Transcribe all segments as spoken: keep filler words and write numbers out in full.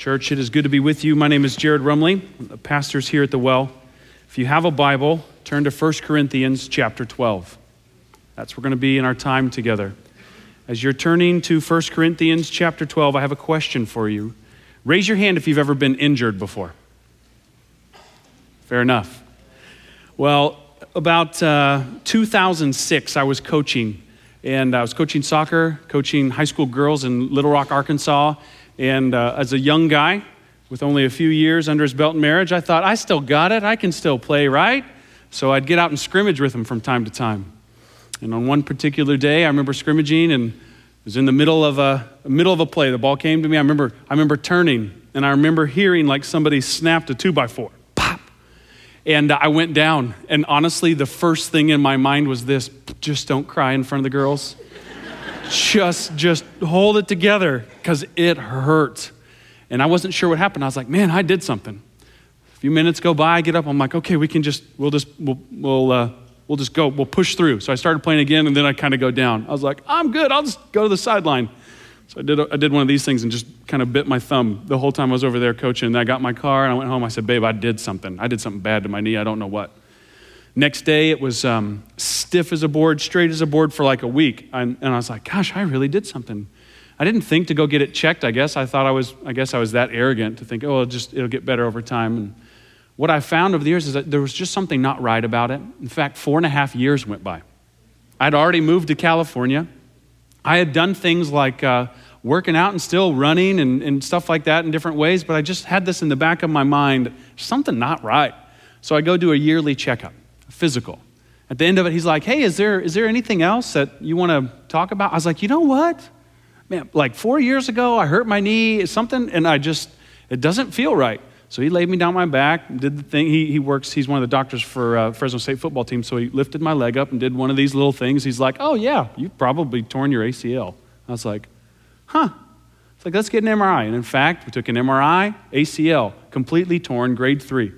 Church, it is good to be with you. My name is Jared Rumley. I'm the pastor's here at the Well. If you have a Bible, turn to First Corinthians chapter twelve. That's where we're going to be in our time together. As you're turning to First Corinthians chapter twelve, I have a question for you. Raise your hand if you've ever been injured before. Fair enough. Well, about uh, two thousand six, I was coaching, and I was coaching soccer, coaching high school girls in Little Rock, Arkansas. And uh, as a young guy with only a few years under his belt in marriage, I thought, I still got it. I can still play, right? So I'd get out and scrimmage with him from time to time. And on one particular day, I remember scrimmaging, and it was in the middle of a middle of a play. The ball came to me. I remember I remember turning, and I remember hearing like somebody snapped a two by four. Pop! And I went down. And honestly, the first thing in my mind was this: just don't cry in front of the girls. Just, just hold it together, because it hurt. And I wasn't sure what happened. I was like, man, I did something. A few minutes go by, I get up, I'm like, okay, we can just, we'll just, we'll, we'll, uh, we'll just go, we'll push through. So I started playing again, and then I kind of go down. I was like, I'm good, I'll just go to the sideline. So I did, I did one of these things and just kind of bit my thumb the whole time I was over there coaching. And I got my car, and I went home. I said, babe, I did something. I did something bad to my knee. I don't know what. Next day, it was um, stiff as a board, straight as a board for like a week. And, and I was like, gosh, I really did something. I didn't think to go get it checked, I guess. I thought I was, I guess I was that arrogant to think, oh, it'll just, it'll get better over time. And what I found over the years is that there was just something not right about it. In fact, four and a half years went by. I'd already moved to California. I had done things like uh, working out and still running and, and stuff like that in different ways, but I just had this in the back of my mind, something not right. So I go do a yearly checkup. Physical. At the end of it, he's like, hey, is there is there anything else that you want to talk about? I was like, you know what? Man, like four years ago, I hurt my knee, something, and I just, it doesn't feel right. So he laid me down my back, did the thing. He he works, he's one of the doctors for uh, Fresno State football team, so he lifted my leg up and did one of these little things. He's like, oh yeah, you've probably torn your A C L. I was like, huh. It's like, let's get an M R I. And in fact, we took an M R I, A C L, completely torn, grade three.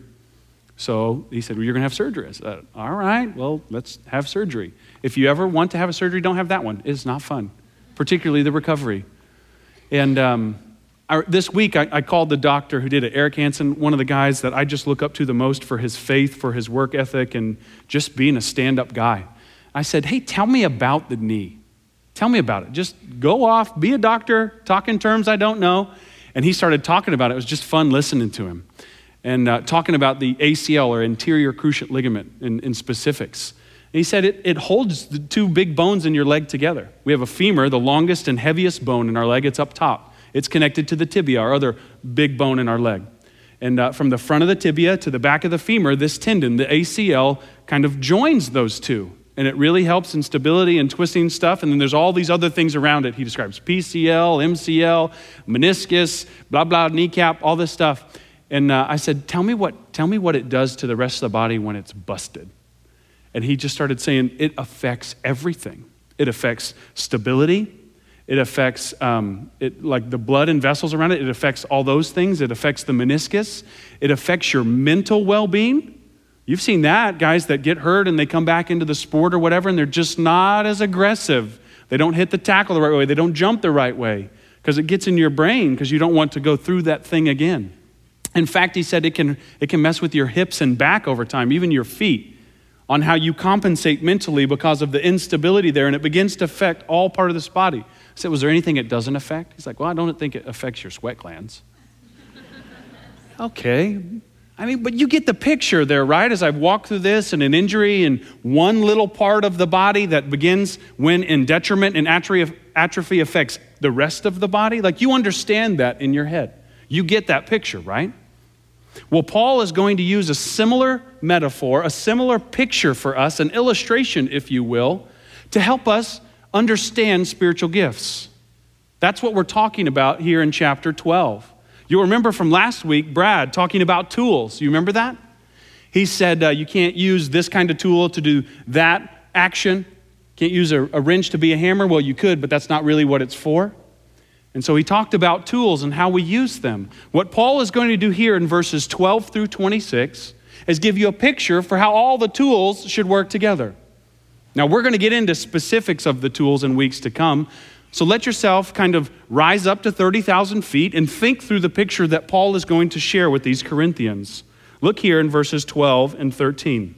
So he said, well, you're going to have surgery. I said, all right, well, let's have surgery. If you ever want to have a surgery, don't have that one. It's not fun, particularly the recovery. And um, I, this week, I, I called the doctor who did it, Eric Hansen, one of the guys that I just look up to the most for his faith, for his work ethic, and just being a stand-up guy. I said, hey, tell me about the knee. Tell me about it. Just go off, be a doctor, talk in terms I don't know. And he started talking about it. It was just fun listening to him. And uh, talking about the A C L, or anterior cruciate ligament in, in specifics. And he said it, it holds the two big bones in your leg together. We have a femur, the longest and heaviest bone in our leg. It's up top. It's connected to the tibia, our other big bone in our leg. And uh, from the front of the tibia to the back of the femur, this tendon, the A C L, kind of joins those two. And it really helps in stability and twisting stuff. And then there's all these other things around it. He describes P C L, M C L, meniscus, blah, blah, kneecap, all this stuff. And uh, I said, tell me what tell me what it does to the rest of the body when it's busted. And he just started saying, it affects everything. It affects stability. It affects um, it like the blood and vessels around it. It affects all those things. It affects the meniscus. It affects your mental well-being. You've seen that, guys that get hurt and they come back into the sport or whatever, and they're just not as aggressive. They don't hit the tackle the right way. They don't jump the right way because it gets in your brain because you don't want to go through that thing again. In fact, he said it can it can mess with your hips and back over time, even your feet, on how you compensate mentally because of the instability there, and it begins to affect all part of this body. I said, was there anything it doesn't affect? He's like, well, I don't think it affects your sweat glands. Okay. I mean, but you get the picture there, right? As I've walked through this, and an injury in one little part of the body that begins when in detriment and atrophy affects the rest of the body. Like, you understand that in your head. You get that picture, right? Well, Paul is going to use a similar metaphor, a similar picture for us, an illustration, if you will, to help us understand spiritual gifts. That's what we're talking about here in chapter twelve. You'll remember from last week, Brad talking about tools. You remember that? He said uh, you can't use this kind of tool to do that action. Can't use a, a wrench to be a hammer. Well, you could, but that's not really what it's for. And so he talked about tools and how we use them. What Paul is going to do here in verses twelve through twenty-six is give you a picture for how all the tools should work together. Now, we're going to get into specifics of the tools in weeks to come, So let yourself kind of rise up to thirty thousand feet and think through the picture that Paul is going to share with these Corinthians. Look here in verses twelve and thirteen.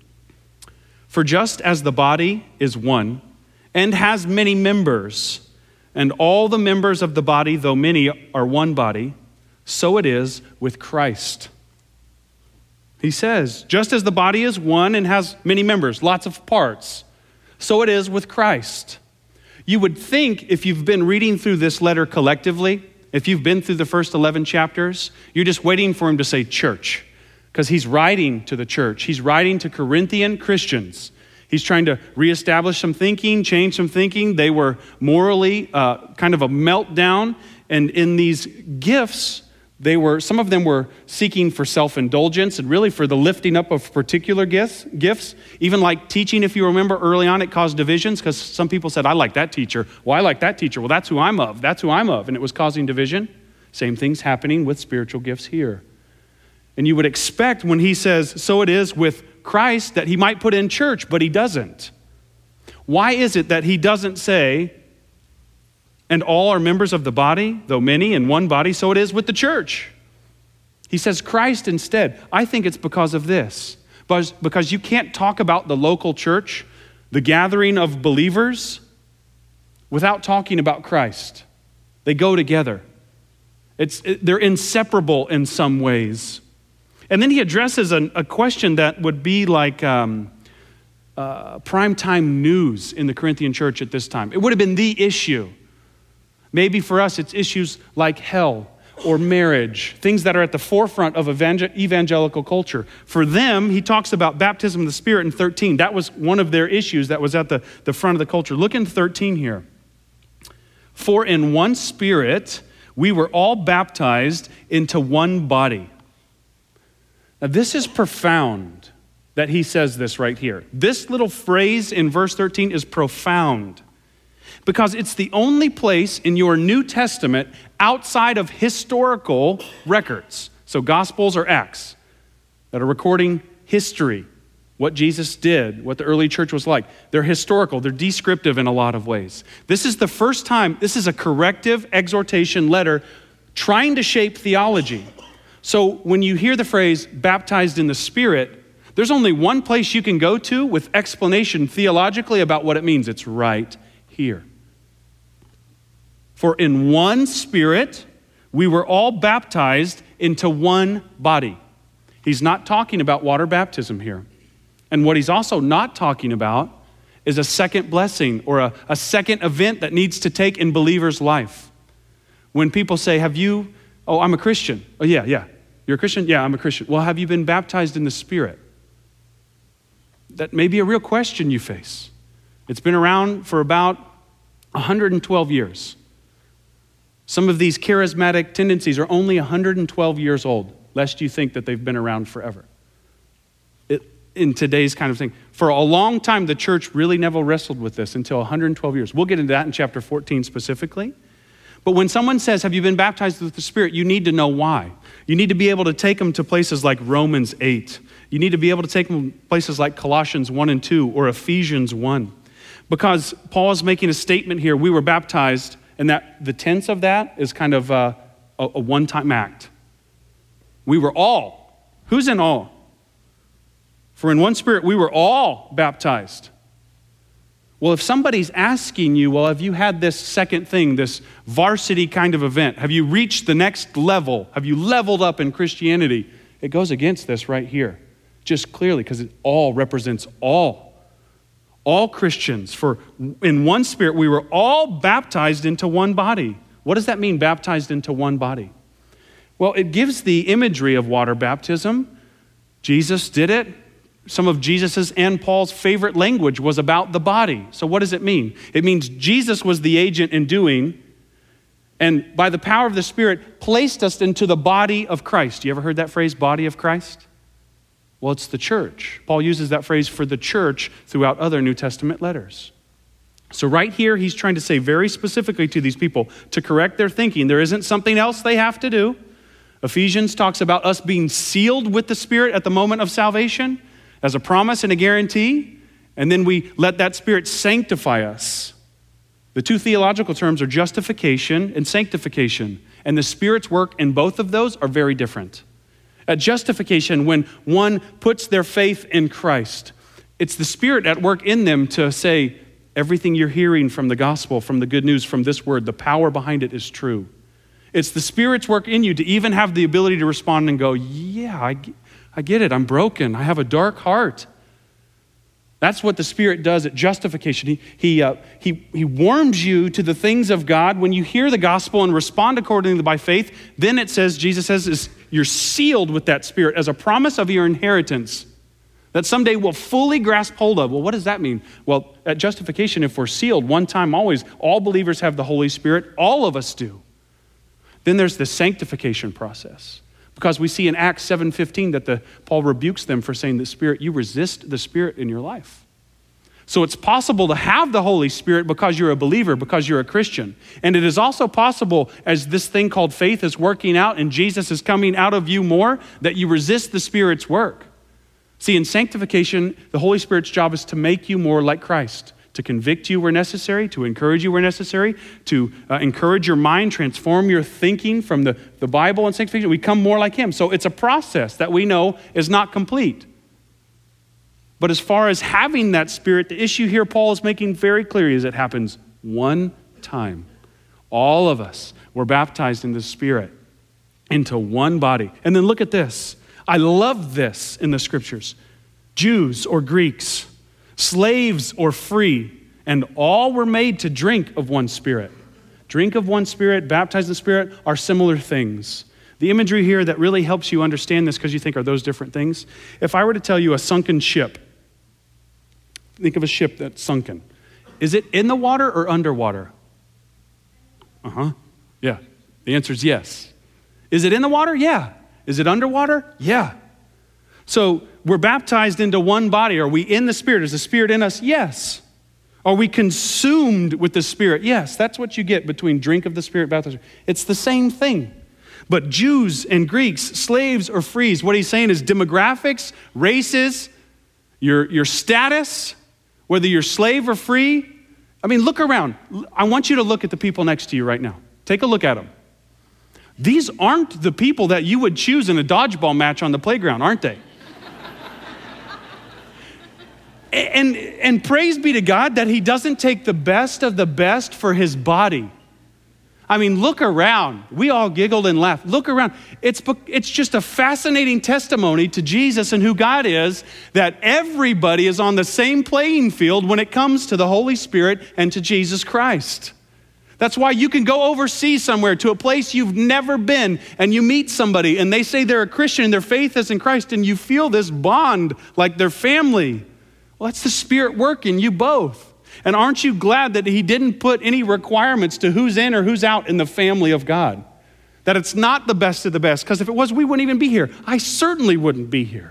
For just as the body is one and has many members, and all the members of the body, though many, are one body, so it is with Christ. He says, just as the body is one and has many members, lots of parts, so it is with Christ. You would think if you've been reading through this letter collectively, if you've been through the first eleven chapters, you're just waiting for him to say church, because he's writing to the church. He's writing to Corinthian Christians. He's trying to reestablish some thinking, change some thinking. They were morally uh, kind of a meltdown, and in these gifts, They were, some of them were seeking for self-indulgence and really for the lifting up of particular gifts, gifts. Even like teaching, if you remember early on, it caused divisions because some people said, I like that teacher. Well, I like that teacher. Well, that's who I'm of. That's who I'm of. And it was causing division. Same thing's happening with spiritual gifts here. And you would expect when he says, so it is with Christ, that he might put in church, but he doesn't. Why is it that he doesn't say, and all are members of the body, though many in one body, so it is with the church? He says Christ instead. I think it's because of this. Because you can't talk about the local church, the gathering of believers, without talking about Christ. They go together. It's, it, they're inseparable in some ways. And then he addresses a, a question that would be like um, uh, primetime news in the Corinthian church at this time. It would have been the issue. Maybe for us, it's issues like hell or marriage, things that are at the forefront of evangelical culture. For them, he talks about baptism of the Spirit in thirteen. That was one of their issues that was at the, the front of the culture. Look in thirteen here. For in one Spirit, we were all baptized into one body. Now, this is profound that he says this right here. This little phrase in verse thirteen is profound, because it's the only place in your New Testament outside of historical records. So Gospels or Acts that are recording history, what Jesus did, what the early church was like. They're historical, they're descriptive in a lot of ways. This is the first time, this is a corrective exhortation letter trying to shape theology. So when you hear the phrase baptized in the Spirit, there's only one place you can go to with explanation theologically about what it means. It's right here. For in one Spirit, we were all baptized into one body. He's not talking about water baptism here. And what he's also not talking about is a second blessing or a, a second event that needs to take in believers' life. When people say, have you, oh, I'm a Christian. Oh, yeah, yeah. You're a Christian? Yeah, I'm a Christian. Well, have you been baptized in the Spirit? That may be a real question you face. It's been around for about one hundred twelve years. Some of these charismatic tendencies are only one hundred twelve years old, lest you think that they've been around forever. It, in today's kind of thing. For a long time, the church really never wrestled with this until one hundred twelve years. We'll get into that in chapter fourteen specifically. But when someone says, have you been baptized with the Spirit? You need to know why. You need to be able to take them to places like Romans eight. You need to be able to take them to places like Colossians one and two or Ephesians one. Because Paul is making a statement here, we were baptized, and that the tense of that is kind of a, a, a one-time act. We were all. Who's in all? For in one Spirit, we were all baptized. Well, if somebody's asking you, well, have you had this second thing, this varsity kind of event? Have you reached the next level? Have you leveled up in Christianity? It goes against this right here, just clearly, because it all represents all. All Christians. For in one Spirit, we were all baptized into one body. What does that mean, baptized into one body? Well, it gives the imagery of water baptism. Jesus did it. Some of Jesus's and Paul's favorite language was about the body. So what does it mean? It means Jesus was the agent in doing, and by the power of the Spirit, placed us into the body of Christ. You ever heard that phrase, body of Christ? Well, it's the church. Paul uses that phrase for the church throughout other New Testament letters. So right here, he's trying to say very specifically to these people to correct their thinking. There isn't something else they have to do. Ephesians talks about us being sealed with the Spirit at the moment of salvation as a promise and a guarantee, and then we let that Spirit sanctify us. The two theological terms are justification and sanctification, and the Spirit's work in both of those are very different. At justification, when one puts their faith in Christ, it's the Spirit at work in them to say, everything you're hearing from the gospel, from the good news, from this word, the power behind it is true. It's the Spirit's work in you to even have the ability to respond and go, yeah, I, I get it. I'm broken. I have a dark heart. That's what the Spirit does at justification. He, he, uh, he, he warms you to the things of God. When you hear the gospel and respond accordingly by faith, then it says, Jesus says, is you're sealed with that Spirit as a promise of your inheritance that someday we'll fully grasp hold of. Well, what does that mean? Well, at justification, if we're sealed, one time always, all believers have the Holy Spirit. All of us do. Then there's the sanctification process. Because we see in Acts seven fifteen that the Paul rebukes them for saying the Spirit, you resist the Spirit in your life. So it's possible to have the Holy Spirit because you're a believer, because you're a Christian. And it is also possible, as this thing called faith is working out and Jesus is coming out of you more, that you resist the Spirit's work. See, in sanctification, the Holy Spirit's job is to make you more like Christ, to convict you where necessary, to encourage you where necessary, to uh, encourage your mind, transform your thinking from the, the Bible and sanctification. We become more like Him. So it's a process that we know is not complete. But as far as having that Spirit, the issue here Paul is making very clear is it happens one time. All of us were baptized in the Spirit into one body. And then look at this. I love this in the scriptures. Jews or Greeks, slaves or free, and all were made to drink of one Spirit. Drink of one Spirit, baptized in the Spirit are similar things. The imagery here that really helps you understand this, because you think, are those different things? If I were to tell you a sunken ship, think of a ship that's sunken. Is it in the water or underwater? Uh-huh. Yeah. The answer is yes. Is it in the water? Yeah. Is it underwater? Yeah. So we're baptized into one body. Are we in the Spirit? Is the Spirit in us? Yes. Are we consumed with the Spirit? Yes. That's what you get between drink of the Spirit, baptism. It's the same thing. But Jews and Greeks, slaves or frees, what he's saying is demographics, races, your, your status, whether you're slave or free. I mean, look around. I want you to look at the people next to you right now. Take a look at them. These aren't the people that you would choose in a dodgeball match on the playground, aren't they? and, and praise be to God that He doesn't take the best of the best for His body. I mean, look around. We all giggled and laughed. Look around. It's, it's just a fascinating testimony to Jesus and who God is, that everybody is on the same playing field when it comes to the Holy Spirit and to Jesus Christ. That's why you can go overseas somewhere to a place you've never been and you meet somebody and they say they're a Christian and their faith is in Christ and you feel this bond like they're family. Well, that's the Spirit working you both. And aren't you glad that He didn't put any requirements to who's in or who's out in the family of God? That it's not the best of the best, because if it was, we wouldn't even be here. I certainly wouldn't be here.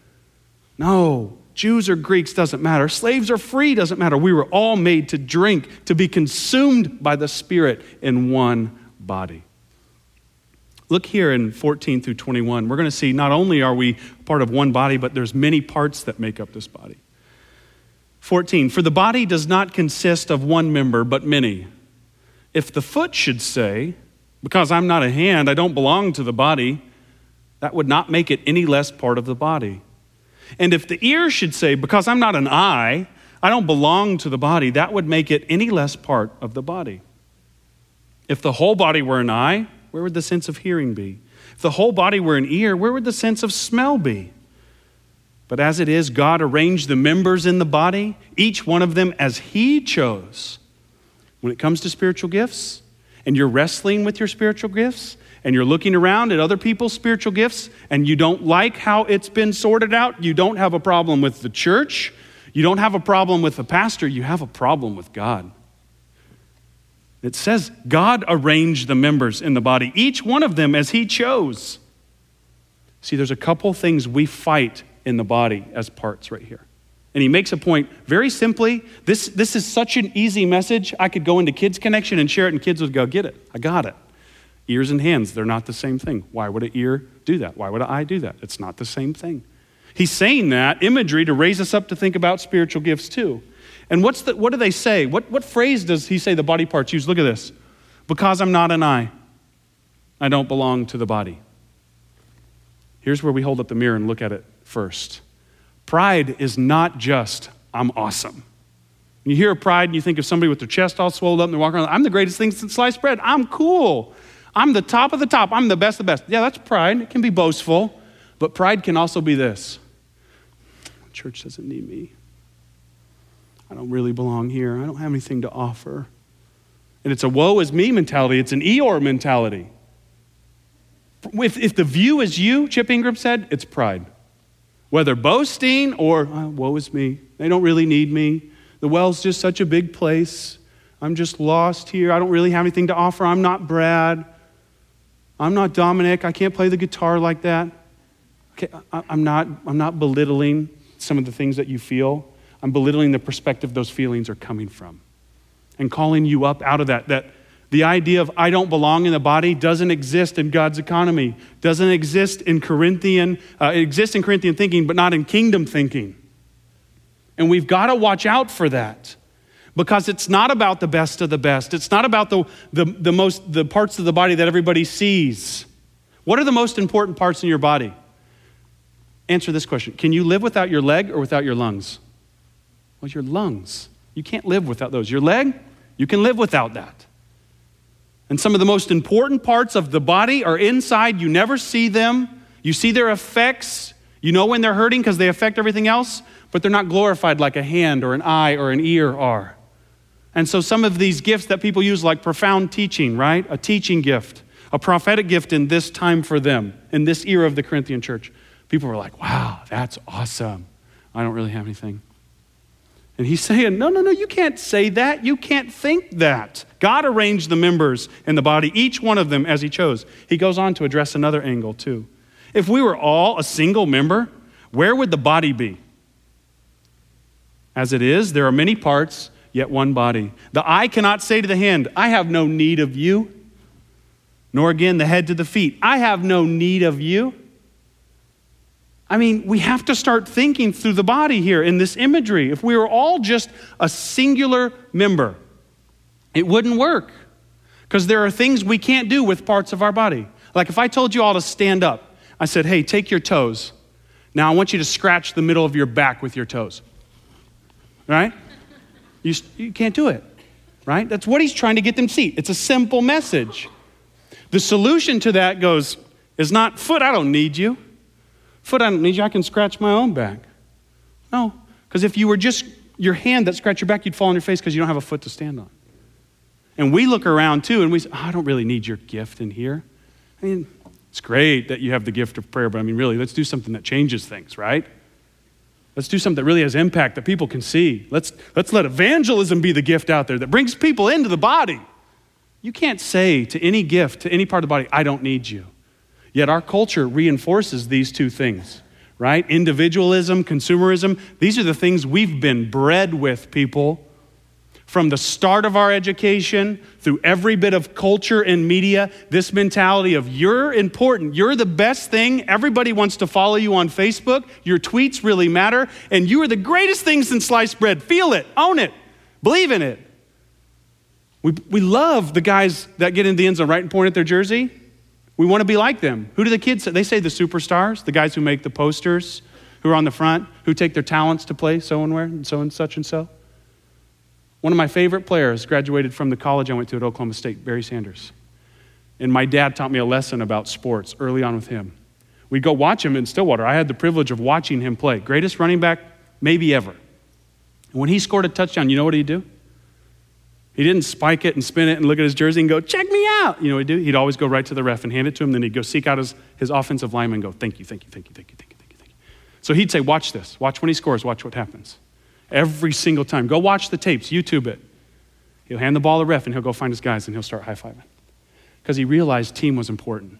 No, Jews or Greeks doesn't matter. Slaves or free doesn't matter. We were all made to drink, to be consumed by the Spirit in one body. Look here in fourteen through twenty-one. We're going to see not only are we part of one body, but there's many parts that make up this body. fourteen, for the body does not consist of one member, but many. If the foot should say, because I'm not a hand, I don't belong to the body, that would not make it any less part of the body. And if the ear should say, because I'm not an eye, I don't belong to the body, that would make it any less part of the body. If the whole body were an eye, where would the sense of hearing be? If the whole body were an ear, where would the sense of smell be? But as it is, God arranged the members in the body, each one of them as He chose. When it comes to spiritual gifts, and you're wrestling with your spiritual gifts, and you're looking around at other people's spiritual gifts, and you don't like how it's been sorted out, you don't have a problem with the church, you don't have a problem with the pastor, you have a problem with God. It says God arranged the members in the body, each one of them as He chose. See, there's a couple things we fight in the body as parts right here. And he makes a point very simply. This, this is such an easy message. I could go into Kids Connection and share it, and kids would go, get it. I got it. Ears and hands, they're not the same thing. Why would an ear do that? Why would an eye do that? It's not the same thing. He's saying that imagery to raise us up to think about spiritual gifts too. And what's the, what do they say? What, what phrase does he say the body parts use? Look at this. Because I'm not an eye, I don't belong to the body. Here's where we hold up the mirror and look at it first. Pride is not just, I'm awesome. When you hear of pride and you think of somebody with their chest all swelled up and they're walking around, I'm the greatest thing since sliced bread. I'm cool. I'm the top of the top. I'm the best of the best. Yeah, that's pride. It can be boastful. But pride can also be this. Church doesn't need me. I don't really belong here. I don't have anything to offer. And it's a woe is me mentality. It's an Eeyore mentality. If, if the view is you, Chip Ingram said, it's pride. Whether boasting or, oh, woe is me. They don't really need me. The well's just such a big place. I'm just lost here. I don't really have anything to offer. I'm not Brad. I'm not Dominic. I can't play the guitar like that. Okay, I, I'm not, I'm not belittling some of the things that you feel. I'm belittling the perspective those feelings are coming from and calling you up out of that. That the idea of I don't belong in the body doesn't exist in God's economy, doesn't exist in Corinthian, uh, it exists in Corinthian thinking, but not in kingdom thinking. And we've got to watch out for that because it's not about the best of the best. It's not about the, the, the most, the parts of the body that everybody sees. What are the most important parts in your body? Answer this question. Can you live without your leg or without your lungs? Well, your lungs. You can't live without those. Your leg, you can live without that. And some of the most important parts of the body are inside. You never see them. You see their effects. You know when they're hurting because they affect everything else, but they're not glorified like a hand or an eye or an ear are. And so some of these gifts that people use like profound teaching, right? A teaching gift, a prophetic gift in this time for them, in this era of the Corinthian church. People were like, wow, that's awesome. I don't really have anything. And he's saying, no, no, no, you can't say that. You can't think that. God arranged the members in the body, each one of them as he chose. He goes on to address another angle too. If we were all a single member, where would the body be? As it is, there are many parts, yet one body. The eye cannot say to the hand, I have no need of you. Nor again the head to the feet, I have no need of you. I mean, we have to start thinking through the body here in this imagery. If we were all just a singular member, it wouldn't work because there are things we can't do with parts of our body. Like if I told you all to stand up, I said, hey, take your toes. Now I want you to scratch the middle of your back with your toes. Right? You, you can't do it, right? That's what he's trying to get them to see. It's a simple message. The solution to that goes, is not, foot, I don't need you. Foot, I don't need you. I can scratch my own back. No, because if you were just your hand that scratched your back, you'd fall on your face because you don't have a foot to stand on. And we look around too and we say, oh, I don't really need your gift in here. I mean, it's great that you have the gift of prayer, but I mean, really, let's do something that changes things, right? Let's do something that really has impact that people can see. Let's, let's let evangelism be the gift out there that brings people into the body. You can't say to any gift, to any part of the body, I don't need you. Yet our culture reinforces these two things, right? Individualism, consumerism. These are the things we've been bred with, people. From the start of our education, through every bit of culture and media, this mentality of you're important, you're the best thing, everybody wants to follow you on Facebook, your tweets really matter, and you are the greatest thing since sliced bread. Feel it, own it, believe in it. We, we love the guys that get in the end zone right and point at their jersey. We want to be like them. Who do the kids say? They say the superstars, the guys who make the posters, who are on the front, who take their talents to play so and where, and so and such and so. One of my favorite players graduated from the college I went to at Oklahoma State, Barry Sanders. And my dad taught me a lesson about sports early on with him. We'd go watch him in Stillwater. I had the privilege of watching him play. Greatest running back maybe ever. And when he scored a touchdown, you know what he'd do? He didn't spike it and spin it and look at his jersey and go, check me out. You know what he'd do? He'd always go right to the ref and hand it to him. Then he'd go seek out his, his offensive lineman and go, thank you, thank you, thank you, thank you, thank you, thank you, thank you. So he'd say, watch this. Watch when he scores. Watch what happens. Every single time. Go watch the tapes. YouTube it. He'll hand the ball to the ref and he'll go find his guys and he'll start high-fiving. Because he realized team was important.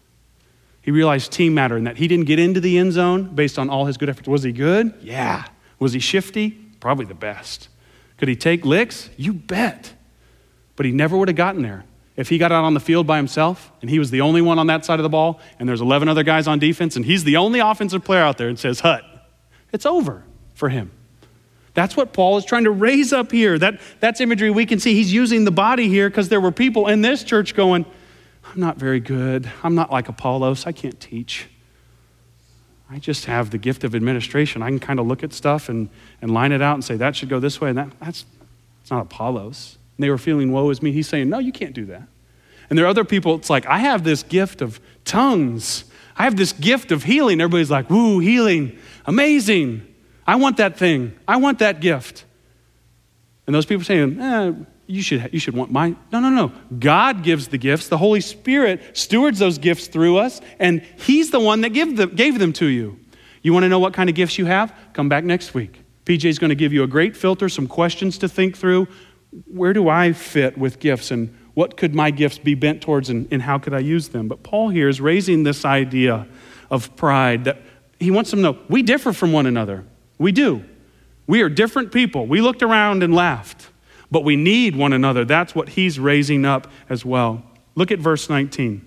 He realized team mattered and that he didn't get into the end zone based on all his good efforts. Was he good? Yeah. Was he shifty? Probably the best. Could he take licks? You bet. But he never would have gotten there if he got out on the field by himself and he was the only one on that side of the ball and there's eleven other guys on defense and he's the only offensive player out there and says, Hut, it's over for him. That's what Paul is trying to raise up here. That, that's imagery we can see. He's using the body here because there were people in this church going, I'm not very good. I'm not like Apollos. I can't teach. I just have the gift of administration. I can kind of look at stuff and, and line it out and say, that should go this way. And that, that's it's not Apollos. And they were feeling, woe is me. He's saying, no, you can't do that. And there are other people, it's like, I have this gift of tongues. I have this gift of healing. Everybody's like, woo, healing, amazing. I want that thing. I want that gift. And those people saying, eh, you should, you should want my, no, no, no. God gives the gifts. The Holy Spirit stewards those gifts through us, and he's the one that give them, gave them to you. You want to know what kind of gifts you have? Come back next week. P J's going to give you a great filter, some questions to think through. Where do I fit with gifts, and what could my gifts be bent towards, and, and how could I use them? But Paul here is raising this idea of pride that he wants them to know we differ from one another. We do. We are different people. We looked around and laughed, but we need one another. That's what he's raising up as well. Look at verse nineteen.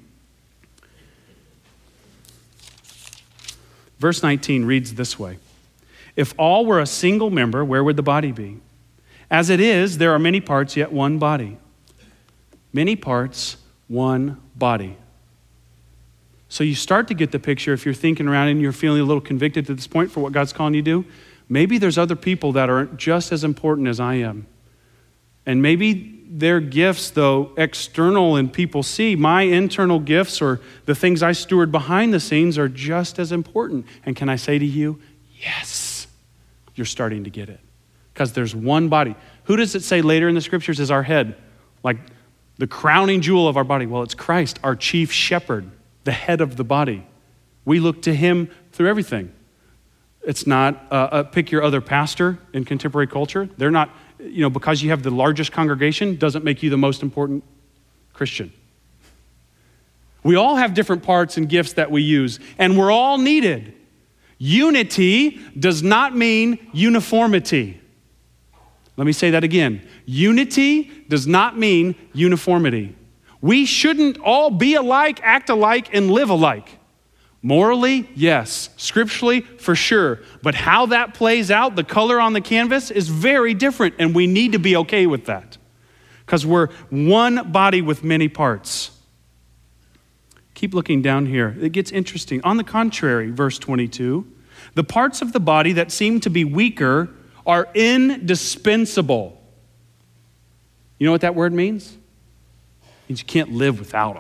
Verse nineteen reads this way. If all were a single member, where would the body be? As it is, there are many parts, yet one body. Many parts, one body. So you start to get the picture if you're thinking around and you're feeling a little convicted to this point for what God's calling you to do. Maybe there's other people that are just as important as I am. And maybe their gifts, though external and people see, my internal gifts or the things I steward behind the scenes are just as important. And can I say to you, yes, you're starting to get it. Because there's one body. Who does it say later in the scriptures is our head? Like the crowning jewel of our body. Well, it's Christ, our chief shepherd, the head of the body. We look to him through everything. It's not uh, uh, pick your other pastor in contemporary culture. They're not, you know, because you have the largest congregation doesn't make you the most important Christian. We all have different parts and gifts that we use, and we're all needed. Unity does not mean uniformity. Let me say that again. Unity does not mean uniformity. We shouldn't all be alike, act alike, and live alike. Morally, yes. Scripturally, for sure. But how that plays out, the color on the canvas, is very different, and we need to be okay with that because we're one body with many parts. Keep looking down here. It gets interesting. On the contrary, verse twenty-two, the parts of the body that seem to be weaker are indispensable. You know what that word means? It means you can't live without them.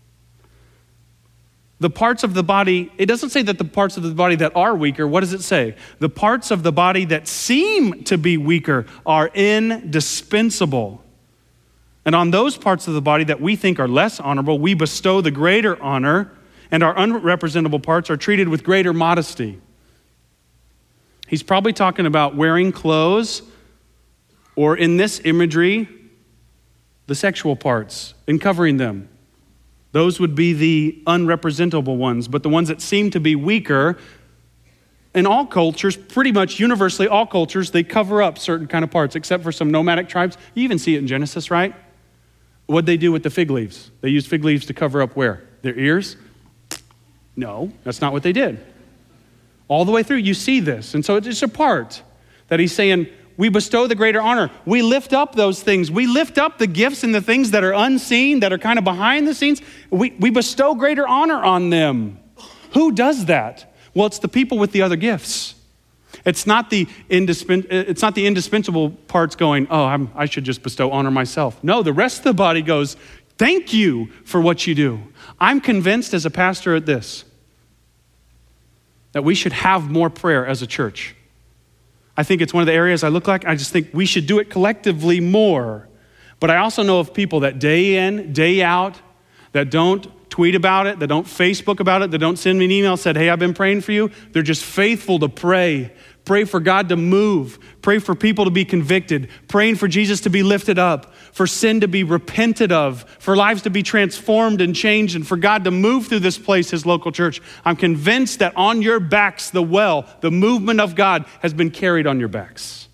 The parts of the body, it doesn't say that the parts of the body that are weaker. What does it say? The parts of the body that seem to be weaker are indispensable. And on those parts of the body that we think are less honorable, we bestow the greater honor, and our unrepresentable parts are treated with greater modesty. He's probably talking about wearing clothes, or in this imagery, the sexual parts, and covering them. Those would be the unrepresentable ones, but the ones that seem to be weaker, in all cultures, pretty much universally all cultures, they cover up certain kind of parts, except for some nomadic tribes. You even see it in Genesis, right? What'd they do with the fig leaves? They used fig leaves to cover up where? Their ears? No, that's not what they did. All the way through, you see this. And so it's a part that he's saying, we bestow the greater honor. We lift up those things. We lift up the gifts and the things that are unseen, that are kind of behind the scenes. We, we bestow greater honor on them. Who does that? Well, it's the people with the other gifts. It's not the indispens- it's not the indispensable parts going, oh, I'm, I should just bestow honor myself. No, the rest of the body goes, thank you for what you do. I'm convinced as a pastor at this, that we should have more prayer as a church. I think it's one of the areas I look like. I just think we should do it collectively more. But I also know of people that day in, day out, that don't tweet about it, that don't Facebook about it, that don't send me an email, said, hey, I've been praying for you. They're just faithful to pray. Pray for God to move. Pray for people to be convicted. Praying for Jesus to be lifted up. For sin to be repented of. For lives to be transformed and changed. And for God to move through this place, his local church. I'm convinced that on your backs, the well, the movement of God has been carried on your backs.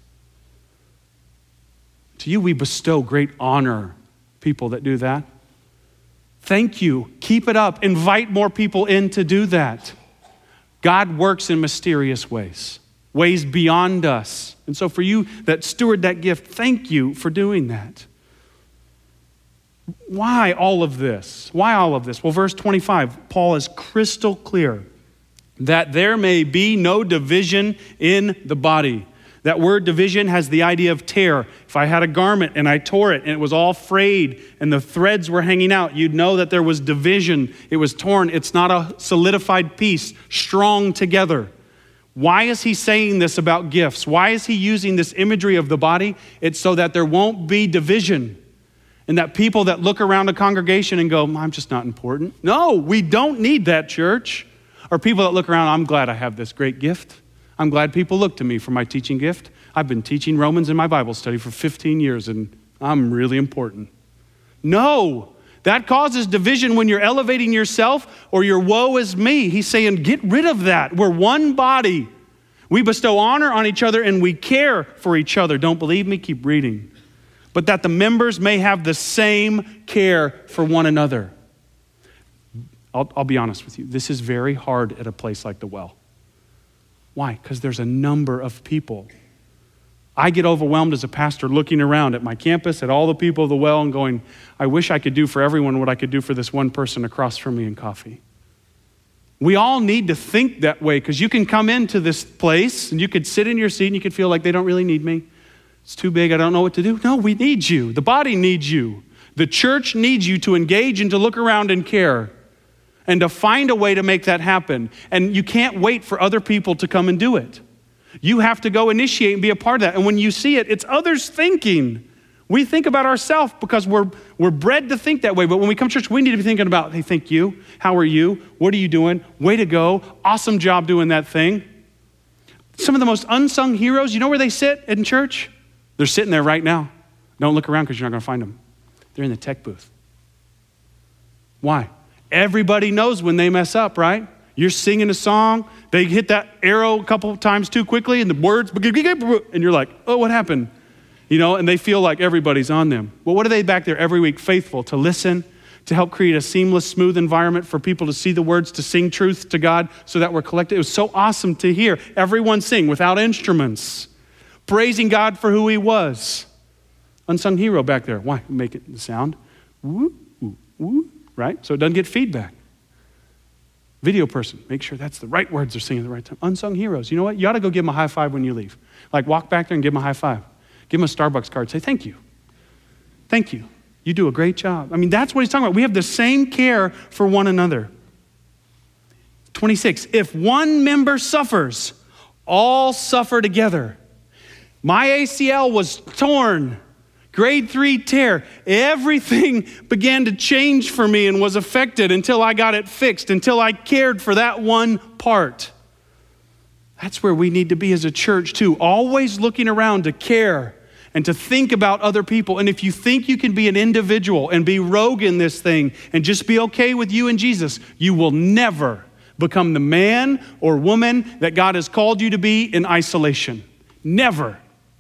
To you, we bestow great honor, people that do that. Thank you. Keep it up. Invite more people in to do that. God works in mysterious ways. Ways beyond us. And so for you that steward that gift, thank you for doing that. Why all of this? Why all of this? Well, verse twenty-five, Paul is crystal clear that there may be no division in the body. That word division has the idea of tear. If I had a garment and I tore it and it was all frayed and the threads were hanging out, you'd know that there was division. It was torn. It's not a solidified piece, strong together. Why is he saying this about gifts? Why is he using this imagery of the body? It's so that there won't be division. And that people that look around a congregation and go, I'm just not important. No, we don't need that, church. Or people that look around, I'm glad I have this great gift. I'm glad people look to me for my teaching gift. I've been teaching Romans in my Bible study for fifteen years and I'm really important. No, that causes division when you're elevating yourself or your woe is me. He's saying, get rid of that. We're one body. We bestow honor on each other and we care for each other. Don't believe me? Keep reading. But that the members may have the same care for one another. I'll, I'll be honest with you. This is very hard at a place like the Well. Why? Because there's a number of people. I get overwhelmed as a pastor looking around at my campus, at all the people of the Well and going, I wish I could do for everyone what I could do for this one person across from me in coffee. We all need to think that way because you can come into this place and you could sit in your seat and you could feel like they don't really need me. It's too big, I don't know what to do. No, we need you. The body needs you. The church needs you to engage and to look around and care and to find a way to make that happen. And you can't wait for other people to come and do it. You have to go initiate and be a part of that. And when you see it, it's others thinking. We think about ourselves because we're we're bred to think that way. But when we come to church, we need to be thinking about, hey, thank you. How are you? What are you doing? Way to go. Awesome job doing that thing. Some of the most unsung heroes, you know where they sit in church? They're sitting there right now. Don't look around because you're not going to find them. They're in the tech booth. Why? Everybody knows when they mess up, right? You're singing a song. They hit that arrow a couple of times too quickly and the words, and you're like, oh, what happened? You know, and they feel like everybody's on them. Well, what are they back there every week? Faithful to listen, to help create a seamless, smooth environment for people to see the words, to sing truth to God so that we're collected. It was so awesome to hear everyone sing without instruments, praising God for who he was. Unsung hero back there. Why? Make it the sound. Woo, woo, woo, right? So it doesn't get feedback. Video person, make sure that's the right words they're singing at the right time. Unsung heroes. You know what? You ought to go give them a high five when you leave. Like walk back there and give them a high five. Give them a Starbucks card. Say, thank you. Thank you. You do a great job. I mean, that's what he's talking about. We have the same care for one another. twenty-six, if one member suffers, all suffer together. My A C L was torn. Grade three tear. Everything began to change for me and was affected until I got it fixed, until I cared for that one part. That's where we need to be as a church too. Always looking around to care and to think about other people. And if you think you can be an individual and be rogue in this thing and just be okay with you and Jesus, you will never become the man or woman that God has called you to be in isolation. Never.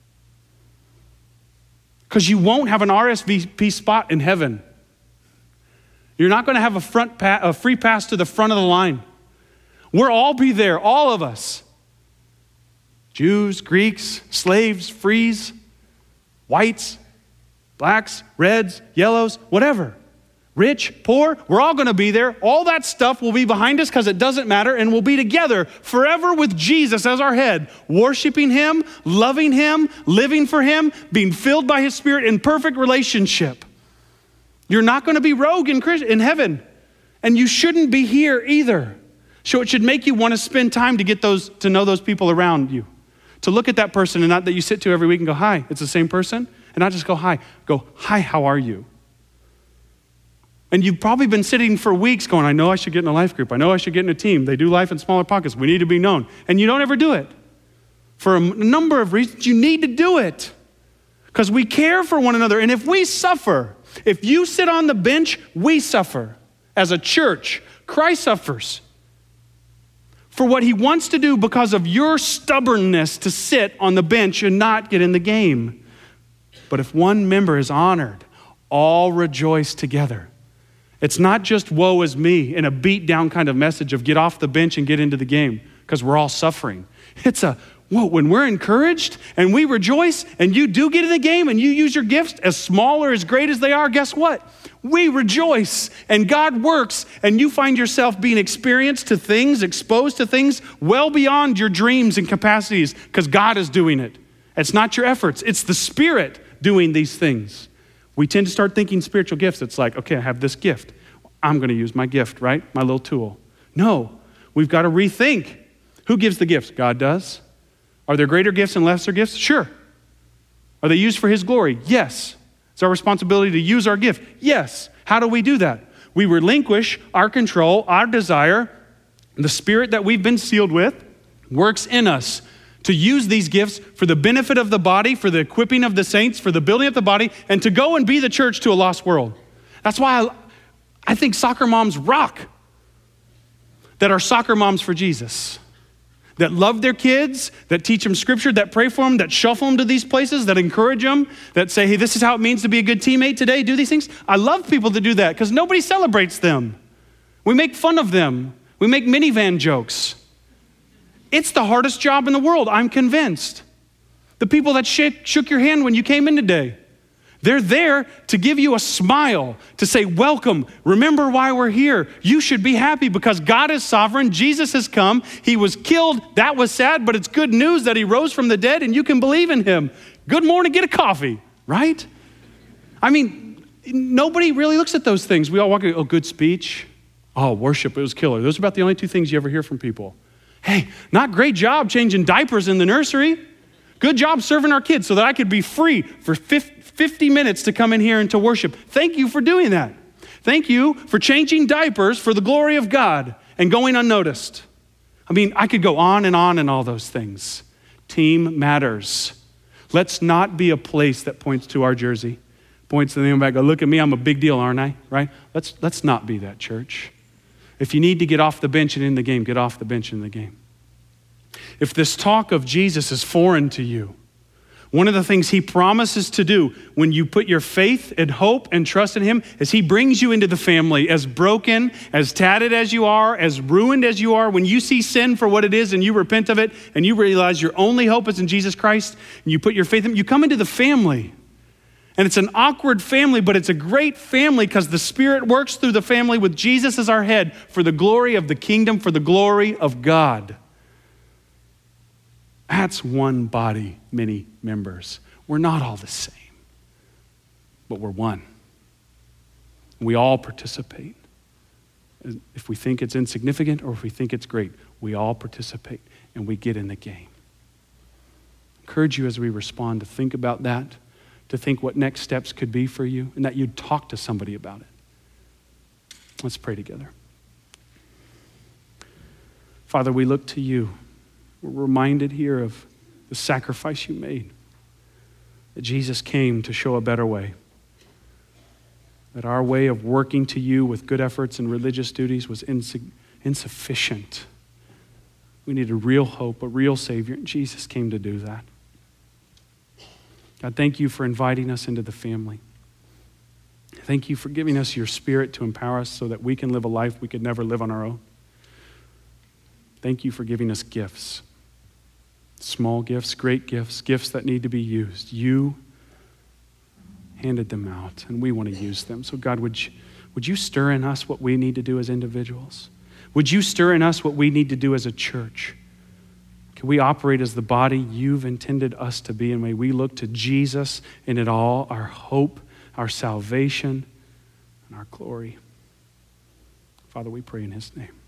Because you won't have an R S V P spot in heaven. You're not going to have a front pa- a free pass to the front of the line. We'll all be there, all of us. Jews, Greeks, slaves, frees, whites, blacks, reds, yellows, whatever. Rich, poor, we're all going to be there. All that stuff will be behind us because it doesn't matter, and we'll be together forever with Jesus as our head, worshiping him, loving him, living for him, being filled by his Spirit in perfect relationship. You're not going to be rogue in, in heaven, and you shouldn't be here either. So it should make you want to spend time to get those, to know those people around you, to look at that person and not that you sit to every week and go, hi, it's the same person, and not just go, hi, go, hi, how are you? And you've probably been sitting for weeks going, I know I should get in a life group. I know I should get in a team. They do life in smaller pockets. We need to be known. And you don't ever do it. For a number of reasons, you need to do it. Because we care for one another. And if we suffer, if you sit on the bench, we suffer. As a church, Christ suffers for what he wants to do because of your stubbornness to sit on the bench and not get in the game. But if one member is honored, all rejoice together. It's not just woe is me in a beat down kind of message of get off the bench and get into the game because we're all suffering. It's a Whoa, when we're encouraged and we rejoice and you do get in the game and you use your gifts, as small or as great as they are, guess what? We rejoice and God works and you find yourself being experienced to things, exposed to things well beyond your dreams and capacities because God is doing it. It's not your efforts. It's the Spirit doing these things. We tend to start thinking spiritual gifts. It's like, okay, I have this gift. I'm going to use my gift, right? My little tool. No, we've got to rethink. Who gives the gifts? God does. Are there greater gifts and lesser gifts? Sure. Are they used for his glory? Yes. It's our responsibility to use our gift. Yes. How do we do that? We relinquish our control, our desire. The Spirit that we've been sealed with works in us to use these gifts for the benefit of the body, for the equipping of the saints, for the building of the body, and to go and be the church to a lost world. That's why I, I think soccer moms rock, that are soccer moms for Jesus, that love their kids, that teach them scripture, that pray for them, that shuffle them to these places, that encourage them, that say, hey, this is how it means to be a good teammate today, do these things. I love people to do that because nobody celebrates them. We make fun of them. We make minivan jokes. It's the hardest job in the world, I'm convinced. The people that shook, shook your hand when you came in today, they're there to give you a smile, to say, welcome, remember why we're here. You should be happy because God is sovereign. Jesus has come. He was killed. That was sad, but it's good news that he rose from the dead and you can believe in him. Good morning, get a coffee, right? I mean, nobody really looks at those things. We all walk, oh, good speech. Oh, worship, it was killer. Those are about the only two things you ever hear from people. Hey, not great job changing diapers in the nursery. Good job serving our kids so that I could be free for fifty minutes to come in here and to worship. Thank you for doing that. Thank you for changing diapers for the glory of God and going unnoticed. I mean, I could go on and on and all those things. Team matters. Let's not be a place that points to our jersey, points to the name back, go, look at me, I'm a big deal, aren't I? Right? Let's, let's not be that church. If you need to get off the bench and in the game, get off the bench and in the game. If this talk of Jesus is foreign to you, one of the things he promises to do when you put your faith and hope and trust in him is he brings you into the family as broken, as tatted as you are, as ruined as you are. When you see sin for what it is and you repent of it and you realize your only hope is in Jesus Christ and you put your faith in him, you come into the family. And it's an awkward family, but it's a great family because the Spirit works through the family with Jesus as our head for the glory of the kingdom, for the glory of God. That's one body, many members. We're not all the same, but we're one. We all participate. If we think it's insignificant or if we think it's great, we all participate and we get in the game. I encourage you as we respond to think about that, to think what next steps could be for you, and that you'd talk to somebody about it. Let's pray together. Father, we look to you. We're reminded here of the sacrifice you made, that Jesus came to show a better way, that our way of working to you with good efforts and religious duties was insu- insufficient. We needed real hope, a real Savior, and Jesus came to do that. God, thank you for inviting us into the family. Thank you for giving us your Spirit to empower us so that we can live a life we could never live on our own. Thank you for giving us gifts, small gifts, great gifts, gifts that need to be used. You handed them out, and we want to use them. So God, would you, would you stir in us what we need to do as individuals? Would you stir in us what we need to do as a church? Can we operate as the body you've intended us to be? And may we look to Jesus in it all, our hope, our salvation, and our glory. Father, we pray in his name.